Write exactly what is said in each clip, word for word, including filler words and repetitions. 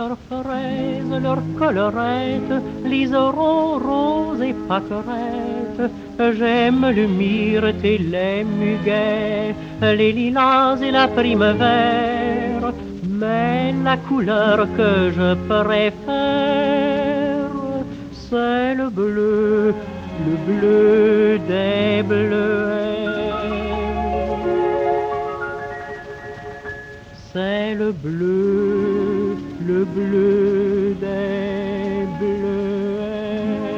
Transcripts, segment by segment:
leurs fraises, leurs colorettes, liserons, roses et pâquerettes. J'aime le myrte et les muguets, les lilas et la primavera. Mais la couleur que je préfère, c'est le bleu, le bleu des bleuets. C'est le bleu, le bleu des bleuets.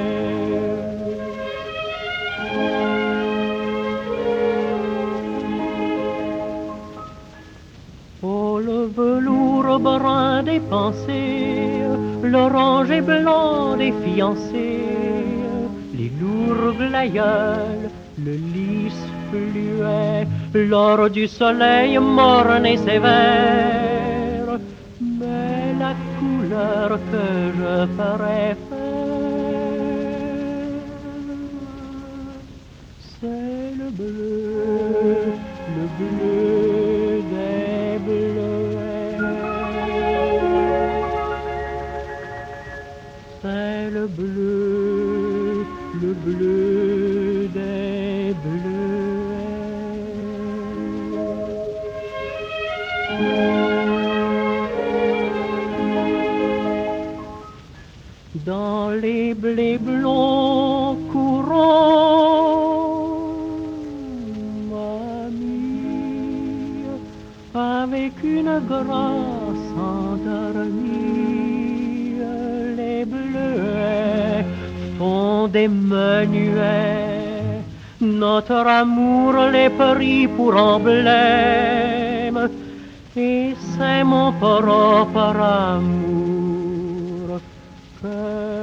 Oh, le velours brun des pensées, l'orange et blanc des fiancés, les lourds glaïeuls, le lys fluet, l'or du soleil morne et sévère. Mais la couleur que je préfère, c'est le bleu, le bleu des bleuets. C'est le bleu, le bleu des bleuets. Dans les blés blonds courants, mamie, avec une grâce endormie, les bleuets font des menuets. Notre amour les prit pour emblème, et c'est mon propre amour que